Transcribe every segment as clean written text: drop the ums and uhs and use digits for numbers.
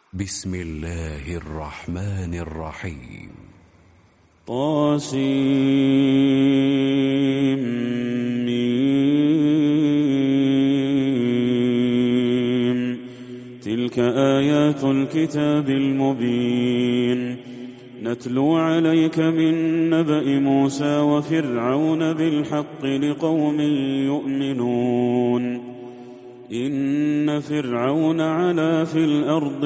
بسم الله الرحمن الرحيم. طاسيم. تلك آيات الكتاب المبين. نتلو عليك من نبأ موسى وفرعون بالحق لقوم يؤمنون. إن فرعون علا في الأرض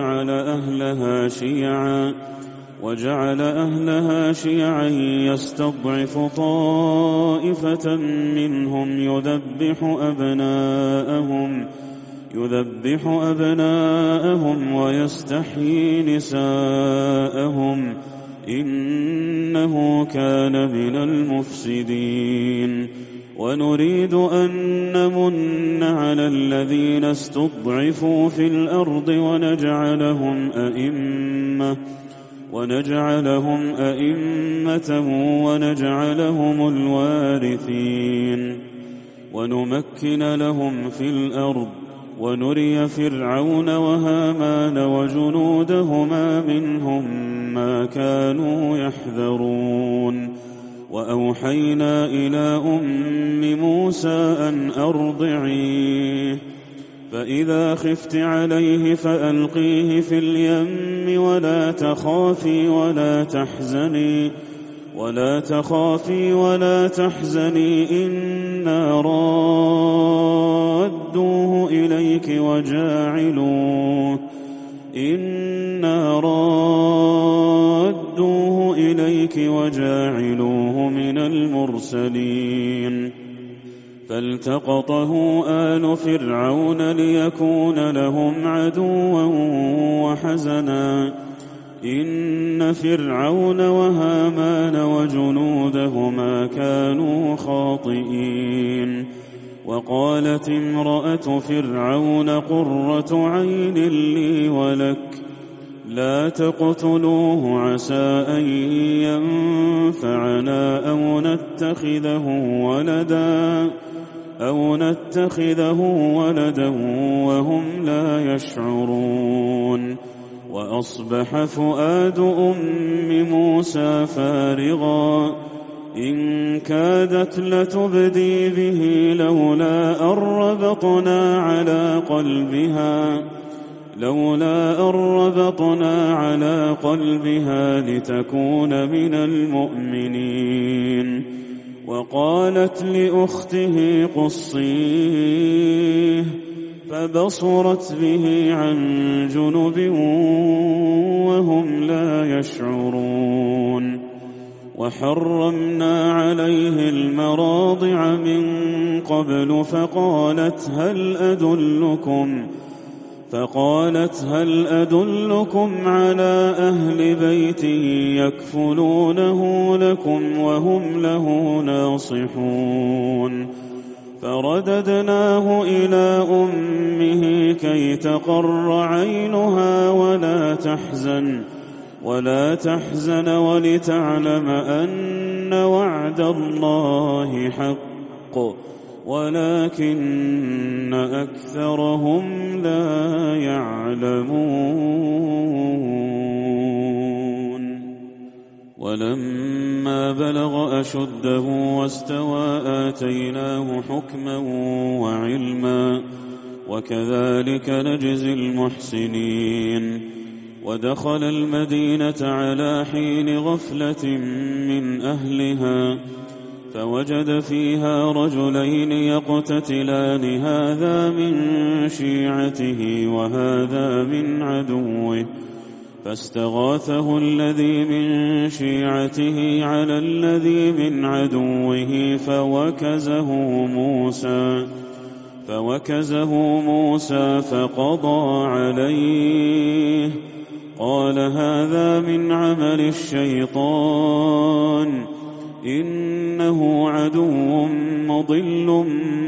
وجعل أهلها شيعا يستضعف طائفة منهم يذبح أبناءهم ويستحيي نساءهم إنه كان من المفسدين. ونريد أن نمن على الذين استضعفوا في الأرض ونجعلهم أئمة ونجعلهم الوارثين. ونمكن لهم في الأرض ونري فرعون وهامان وجنودهما منهم ما كانوا يحذرون. وأوحينا إلى أم موسى أن أرضعيه، فإذا خفت عليه فألقيه في اليم ولا تخافي ولا تحزني إنا رادوه إليك وجاعلوه من المرسلين. فالتقطه آل فرعون ليكون لهم عدوا وحزنا إن فرعون وهامان وجنودهما كانوا خاطئين. وقالت امرأة فرعون قرة عين لي ولك لا تقتلوه عسى أن ينفعنا أو نتخذه ولدا وهم لا يشعرون. وأصبح فؤاد أم موسى فارغا إن كادت لتبدي به لولا أن ربطنا على قلبها لتكون من المؤمنين. وقالت لأخته قصيه فبصرت به عن جنب وهم لا يشعرون. وحرمنا عليه المراضع من قبل فقالت هل أدلكم على أهل بيت يكفلونه لكم وهم له ناصحون. فرددناه إلى أمه كي تقر عينها ولا تحزن ولتعلم أن وعد الله حق ولكن أكثرهم لا يعلمون. ولما بلغ أشده واستوى آتيناه حكما وعلما وكذلك نجزي المحسنين. ودخل المدينة على حين غفلة من أهلها فوجد فيها رجلين يقتتلان هذا من شيعته وهذا من عدوه فاستغاثه الذي من شيعته على الذي من عدوه فوكزه موسى فقضى عليه قال هذا من عمل الشيطان إنه عدو مضل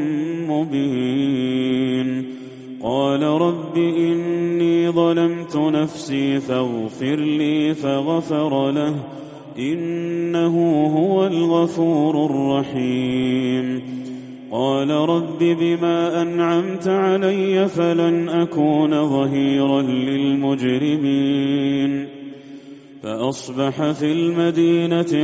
مبين. قال رب إني ظلمت نفسي فاغفر لي فغفر له إنه هو الغفور الرحيم. قال رب بما أنعمت علي فلن أكون ظهيرا للمجرمين فأصبح في المدينة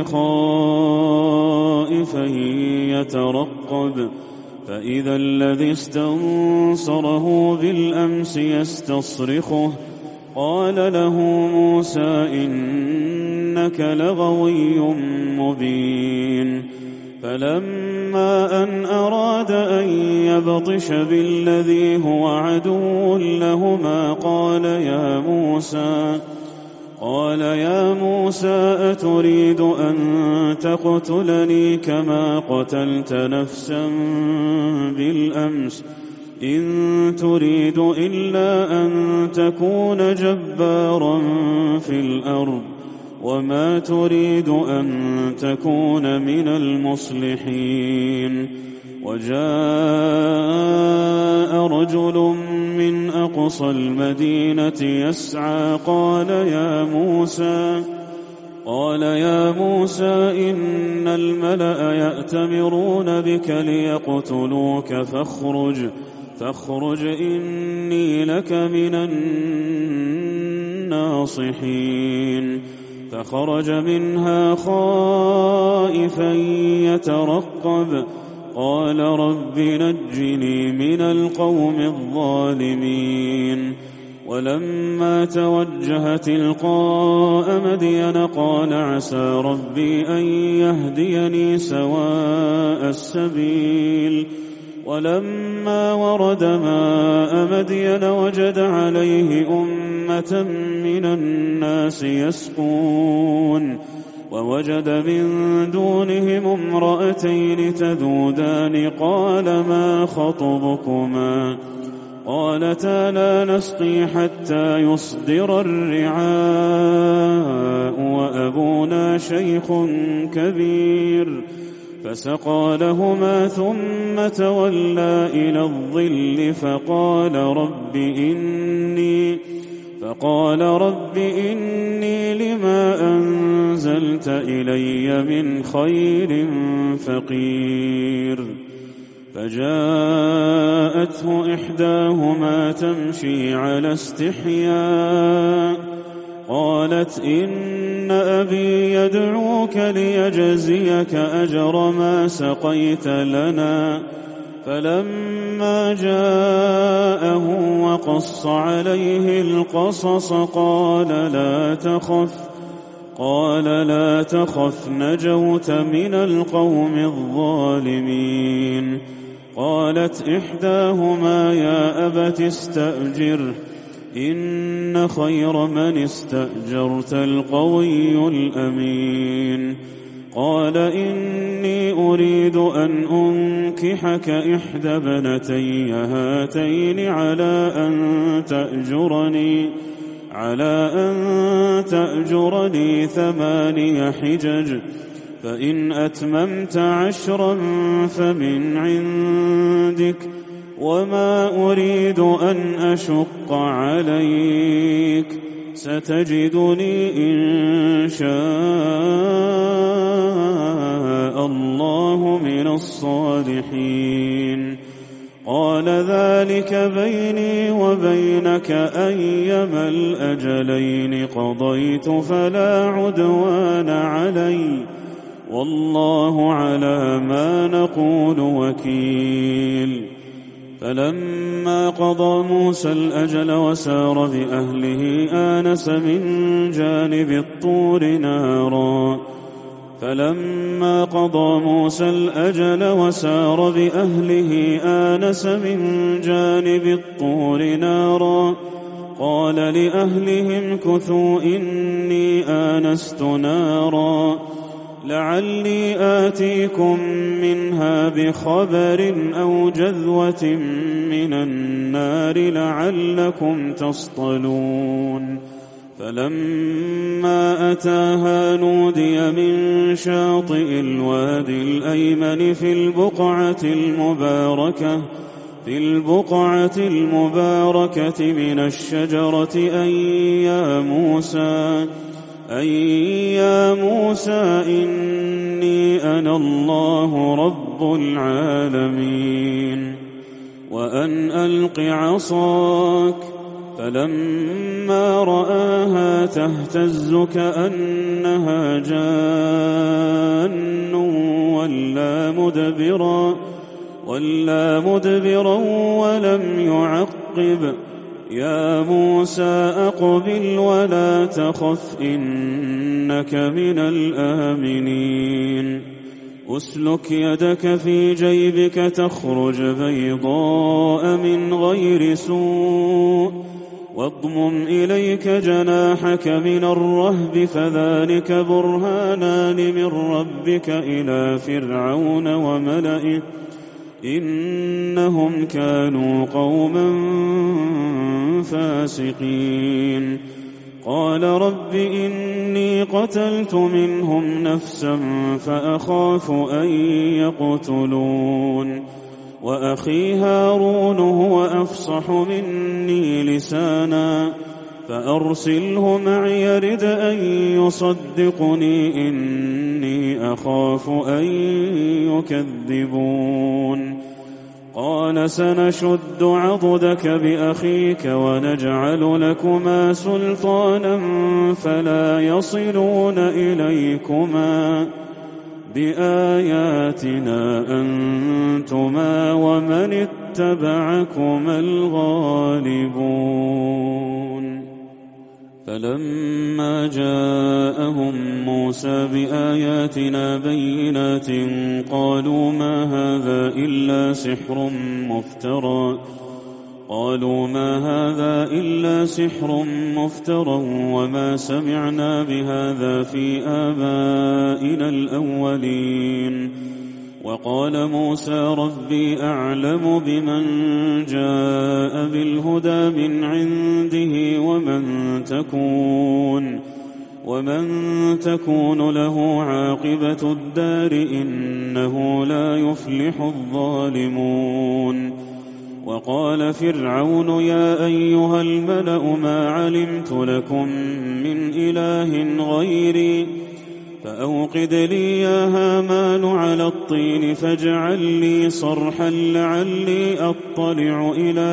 خائفا يترقب فإذا الذي استنصره بالأمس يستصرخه قال له موسى إنك لغوي مبين فلما أن أراد أن يبطش بالذي هو عدو لهما قال يا موسى أتريد أن تقتلني كما قتلت نفسا بالأمس إن تريد إلا أن تكون جبارا في الأرض وما تريد أن تكون من المصلحين وجاء رجل من أقصى المدينة يسعى قال يا موسى إن الملأ يأتمرون بك ليقتلوك فاخرج إني لك من الناصحين فخرج منها خائفا يترقب قال رب نجني من القوم الظالمين ولما توجه تلقاء مدين قال عسى ربي أن يهديني سواء السبيل ولما ورد ماء مدين وجد عليه أمة من الناس يسقون ووجد من دونهم امرأتين تذودان قال ما خطبكما قالتا لا نسقي حتى يصدر الرعاء وأبونا شيخ كبير فسقى لهما ثم تولى إلى الظل فقال رب إني لما أنزلت إلي من خير فقير فجاءته إحداهما تمشي على استحياء قالت إن أبي يدعوك ليجزيك أجر ما سقيت لنا فلما جاءه وقص عليه القصص قال لا تخف نجوت من القوم الظالمين قالت إحداهما يا أبت استأجره إن خير من استأجرت القوي الأمين قال إني أريد أن أنكحك إحدى ابنتي هاتين على أن تأجرني 8 حجج فإن أتممت 10 فمن عندك وما أريد أن أشق عليك ستجدني إن شاء الله من الصالحين قال ذلك بيني وبينك أيما الأجلين قضيت فلا عدوان علي والله على ما نقول وكيل فلما قضى موسى الأجل وسار بأهله آنس من جانب الطور نارا فلما قضى موسى الأجل وسار بأهله آنس من جانب الطور نارا قال لأهلهم كثوا إني آنست نارا لعلي آتيكم منها بخبر أو جذوة من النار لعلكم تصطلون فلما أتاها نودي من شاطئ الوادي الأيمن في البقعة المباركة من الشجرة أي يا موسى إني أنا الله رب العالمين وأن ألق عصاك فلما رآها تهتز كأنها جان ولا مدبرا ولم يعقب يا موسى أقبل ولا تخف إنك من الآمنين أسلك يدك في جيبك تخرج بيضاء من غير سوء واضمم إليك جناحك من الرهب فذلك برهانان من ربك إلى فرعون وملئه إنهم كانوا قوما فاسقين قال رب إني قتلت منهم نفسا فأخاف أن يقتلون وأخي هارون هو أفصح مني لسانا فأرسله معي يرد أن يصدقني إني أخاف أن يكذبون قال سنشد عضدك بأخيك ونجعل لكما سلطانا فلا يصلون إليكما بآياتنا أنتما ومن اتبعكما الغالبون فلما جاءهم موسى بآياتنا بينات قالوا ما هذا إلا سحر مفترى وما سمعنا بهذا في آبائنا الأولين وقال موسى ربي أعلم بمن جاء بالهدى من عنده ومن تكون له عاقبة الدار إنه لا يفلح الظالمون وقال فرعون يا أيها الملأ ما علمت لكم من إله غيري فأوقد لي يا هامان على الطين فاجعل لي صرحا لعلي أطلع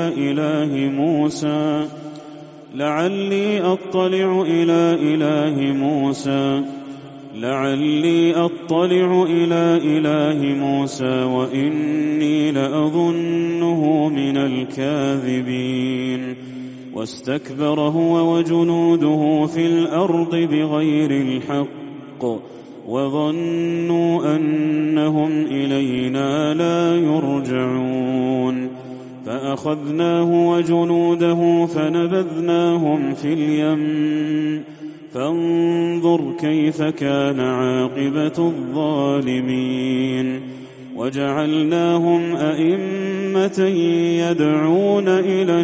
إلى إله موسى وإني لأظنه من الكاذبين واستكبر هو وجنوده في الأرض بغير الحق وظنوا أنهم إلينا لا يرجعون فأخذناه وجنوده فنبذناهم في اليم فانظر كيف كان عاقبة الظالمين وجعلناهم أئمة يدعون إلى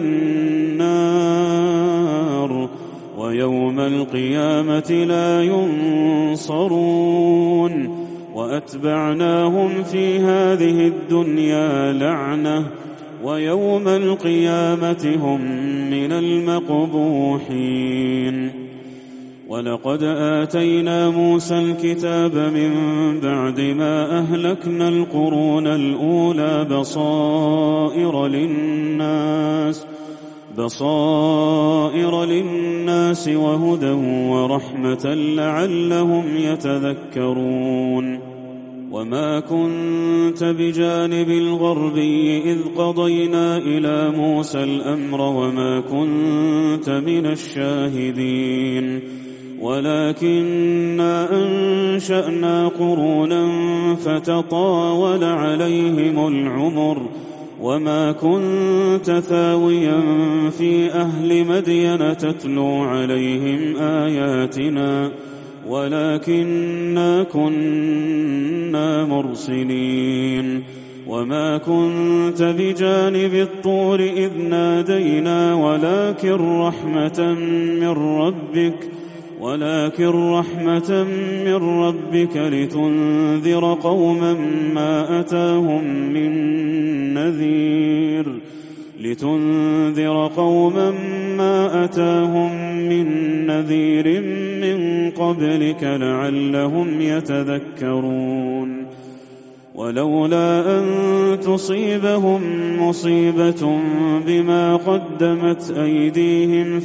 النار ويوم القيامة لا ينصرون وأتبعناهم في هذه الدنيا لعنة ويوم القيامة هم من المقبوحين ولقد آتينا موسى الكتاب من بعد ما أهلكنا القرون الأولى بصائر للناس وهدى ورحمة لعلهم يتذكرون وما كنت بجانب الغربي إذ قضينا إلى موسى الأمر وما كنت من الشاهدين ولكننا أنشأنا قرونا فتطاول عليهم العمر وما كنت ثاويا في أهل مدين تتلو عليهم آياتنا ولكننا كنا مرسلين وما كنت بجانب الطور إذ نادينا ولكن رحمة من ربك لتنذر قوما ما أتاهم من نذير لتنذر قوما ما أتاهم من نذير من قبلك لعلهم يتذكرون ولولا أن تصيبهم مصيبة بما قدمت أيديهم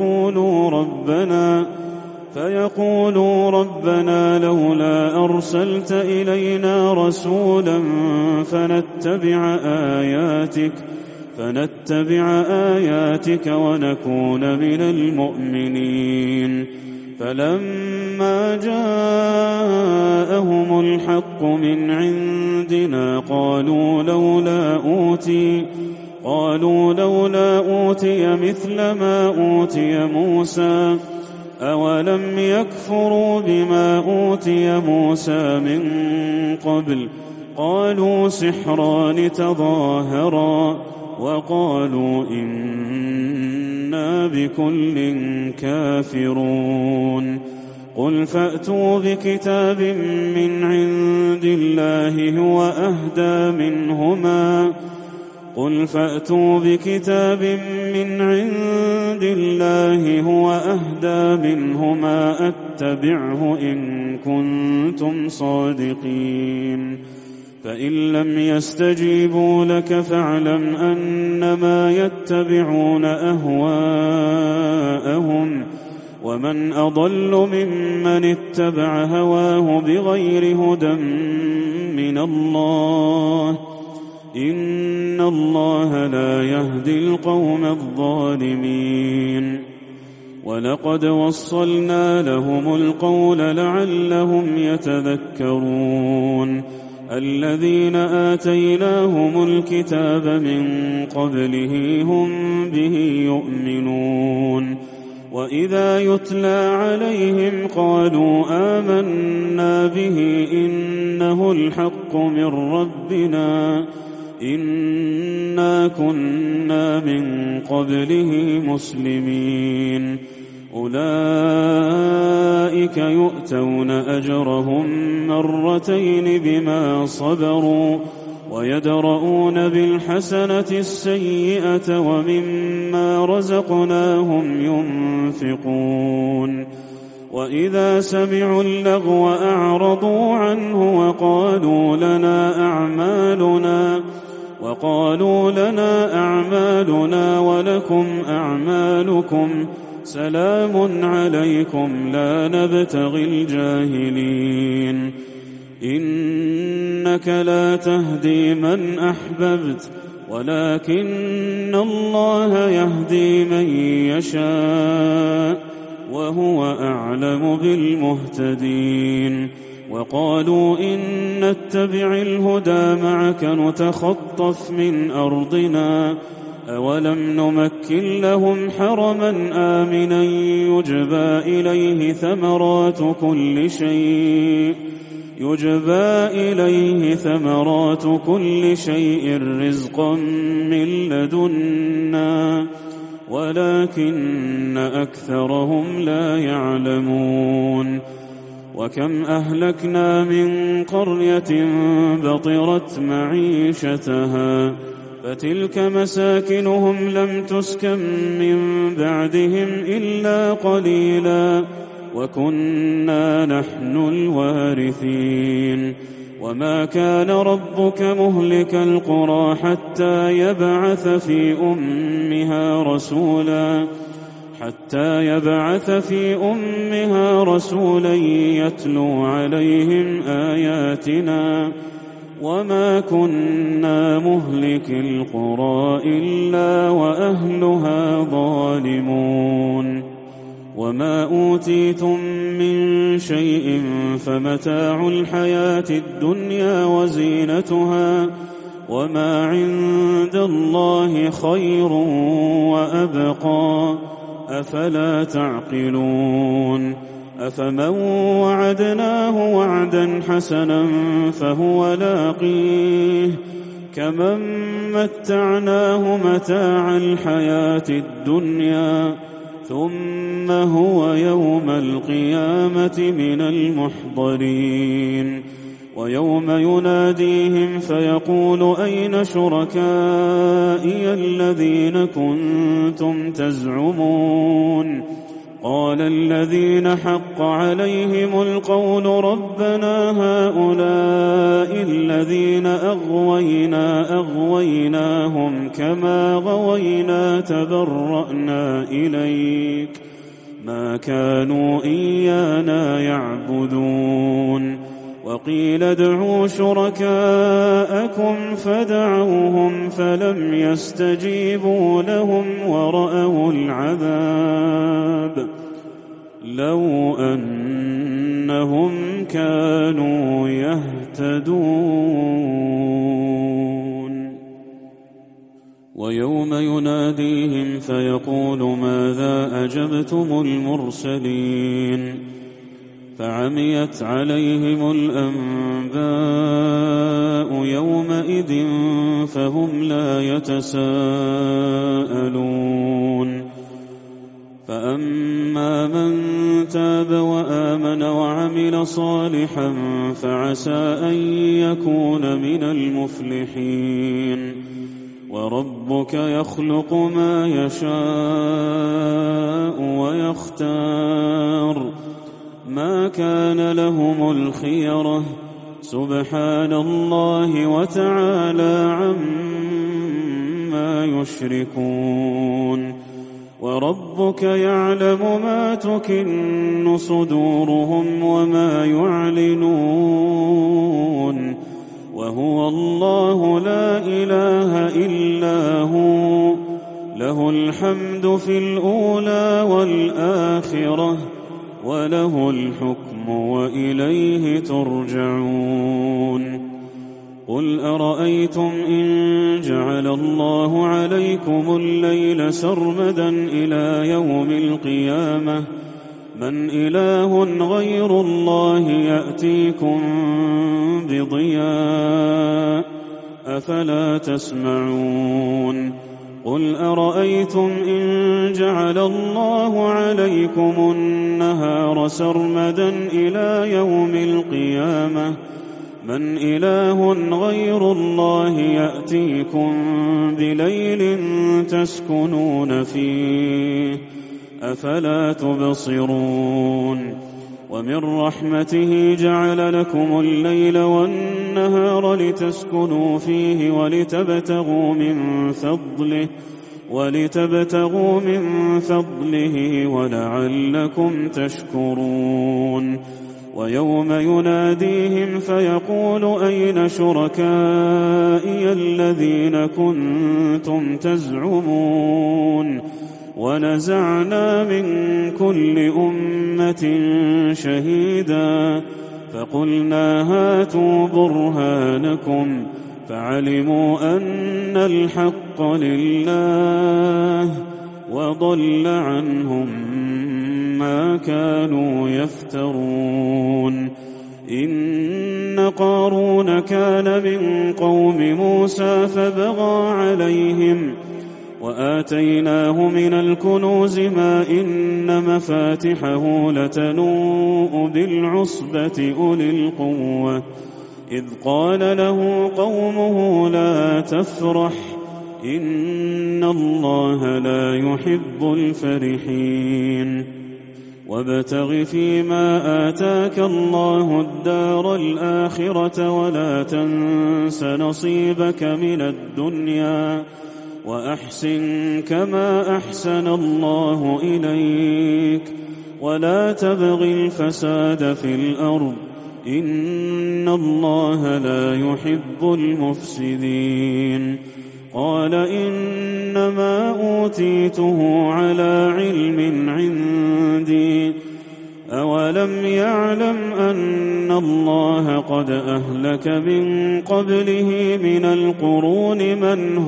فيقولوا ربنا لولا أرسلت إلينا رسولا فنتبع آياتك ونكون من المؤمنين فلما جاءهم الحق من عندنا قالوا لولا أوتي مثل ما أوتي موسى أولم يكفروا بما أوتي موسى من قبل قالوا سحران تظاهرا وقالوا إنا بكل كافرون قل فأتوا بكتاب من عند الله هو أهدى منهما أتبعه إن كنتم صادقين فإن لم يستجيبوا لك فاعلم أنما يتبعون أهواءهم ومن أضل ممن اتبع هواه بغير هدى من الله إن الله لا يهدي القوم الظالمين ولقد وصلنا لهم القول لعلهم يتذكرون الذين آتيناهم الكتاب من قبله هم به يؤمنون وإذا يتلى عليهم قالوا آمنا به إنه الحق من ربنا إنا كنا من قبله مسلمين أولئك يؤتون أجرهم مرتين بما صبروا ويدرؤون بالحسنة السيئة ومما رزقناهم ينفقون وإذا سمعوا اللغو أعرضوا عنه وقالوا لنا أعمالنا ولكم أعمالكم سلام عليكم لا نبتغي الجاهلين إنك لا تهدي من أحببت ولكن الله يهدي من يشاء وهو أعلم بالمهتدين وقالوا إن نتبع الهدى معك نتخطف من أرضنا أولم نمكن لهم حرما آمنا يجبى إليه ثمرات كل شيء رزقا من لدنا ولكن أكثرهم لا يعلمون وكم أهلكنا من قرية بطرت معيشتها فتلك مساكنهم لم تسكن من بعدهم إلا قليلا وكنا نحن الوارثين وما كان ربك مهلك القرى حتى يبعث في أمها رسولا يتلو عليهم آياتنا وما كنا مهلك القرى إلا وأهلها ظالمون وما أوتيتم من شيء فمتاع الحياة الدنيا وزينتها وما عند الله خير وأبقى أفلا تعقلون أفمن وعدناه وعدا حسنا فهو لاقيه كمن متعناه متاع الحياة الدنيا ثم هو يوم القيامة من المحضرين ويوم يناديهم فيقول أين شركائي الذين كنتم تزعمون قال الذين حق عليهم القول ربنا هؤلاء الذين أغويناهم كما غوينا تبرأنا إليك ما كانوا إيانا يعبدون وقيل ادعوا شركاءكم فدعوهم فلم يستجيبوا لهم ورأوا العذاب لو أنهم كانوا يهتدون ويوم يناديهم فيقول ماذا أجبتم المرسلين فعميت عليهم الأنباء يومئذ فهم لا يتساءلون فأما من تاب وآمن وعمل صالحا فعسى أن يكون من المفلحين وربك يخلق ما يشاء ويختار ما كان لهم الخيرة سبحان الله وتعالى عما يشركون وربك يعلم ما تكن صدورهم وما يعلنون وهو الله لا إله إلا هو له الحمد في الأولى والآخرة وله الحكم وإليه ترجعون قل أرأيتم إن جعل الله عليكم الليل سرمدا إلى يوم القيامة من إله غير الله يأتيكم بضياء أفلا تسمعون قل أرأيتم إن جعل الله عليكم النهار سرمدا إلى يوم القيامة من إله غير الله يأتيكم بليل تسكنون فيه أفلا تبصرون ومن رحمته جعل لكم الليل والنهار لتسكنوا فيه ولتبتغوا من فضله ولعلكم تشكرون ويوم يناديهم فيقول أين شركائي الذين كنتم تزعمون ونزعنا من كل أمة شهيدا فقلنا هاتوا برهانكم فعلموا أن الحق لله وضل عنهم ما كانوا يفترون إن قارون كان من قوم موسى فبغى عليهم وآتيناه من الكنوز ما إن مفاتحه لتنوء بالعصبة أولي القوة إذ قال له قومه لا تفرح إن الله لا يحب الفرحين وابتغ فيما آتاك الله الدار الآخرة ولا تنس نصيبك من الدنيا وأحسن كما أحسن الله إليك ولا تبغ الفساد في الأرض إن الله لا يحب المفسدين قال إنما أوتيته على علم عندي أولم يعلم أن الله قد أهلك من قبله من القرون من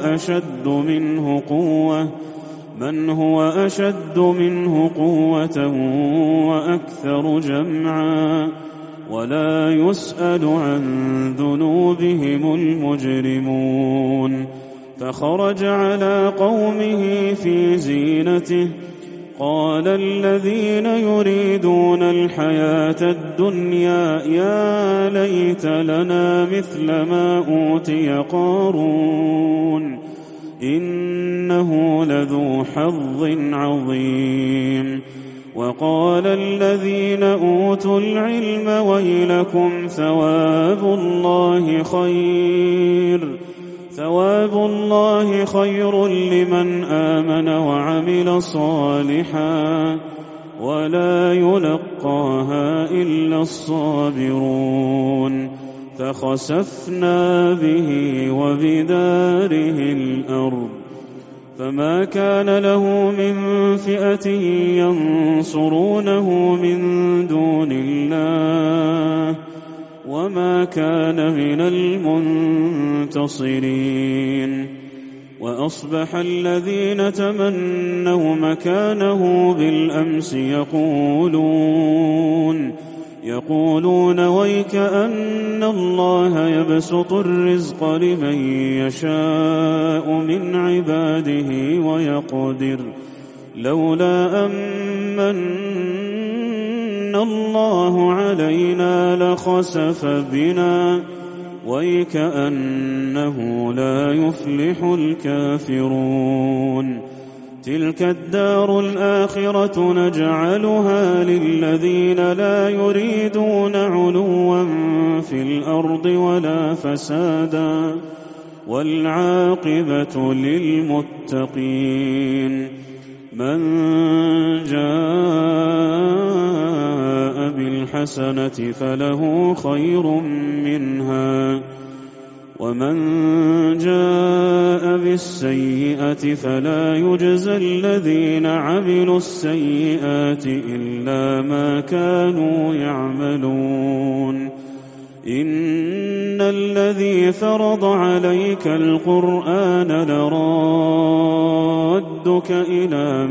هو أشد منه قوة وأكثر جمعا ولا يسأل عن ذنوبهم المجرمون فخرج على قومه في زينته قال الذين يريدون الحياة الدنيا يا ليت لنا مثل ما أوتي قارون إنه لذو حظ عظيم. وقال الذين أوتوا العلم ويلكم ثواب الله خير لمن آمن وعمل صالحا ولا يلقاها إلا الصابرون. فخسفنا به وبداره الأرض فما كان له من فئة ينصرونه من دون الله وما كان من المنتصرين. وأصبح الذين تمنوا مكانه بالأمس يقولون ويك أن الله يبسط الرزق لمن يشاء من عباده ويقدر لولا أمن الله علينا لخسف بنا ويك أنه لا يفلح الكافرون. تلك الدار الآخرة نجعلها للذين لا يريدون علوا في الأرض ولا فسادا والعاقبة للمتقين. من جاء بالحسنة فله خير منها ومن جاء بالسيئة فلا يجزى الذين عملوا السيئات إلا ما كانوا يعملون. إن الذي فرض عليك القرآن لرادك إلى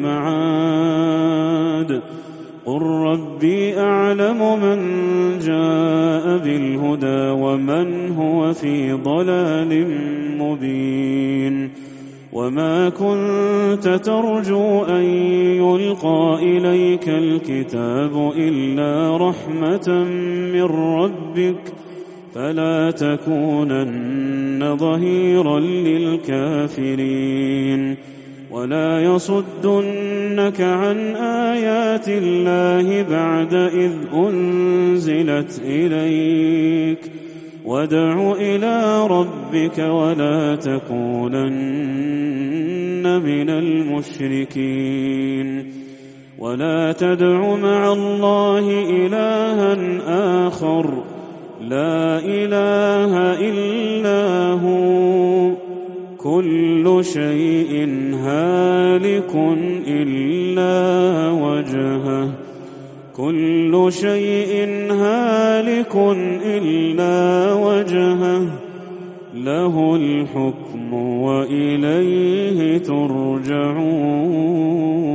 معاد قل ربي أعلم من جاء بالهدى ومن هو في ضلال مبين. وما كنت ترجو أن يلقى إليك الكتاب إلا رحمة من ربك فلا تكونن ظهيرا للكافرين. ولا يصدنك عن آيات الله بعد إذ أنزلت إليك وادع إلى ربك ولا تكونن من المشركين. ولا تدع مع الله إلها آخر لا إله إلا هو كل شيء هالك إلا وجهه له الحكم وإليه ترجعون.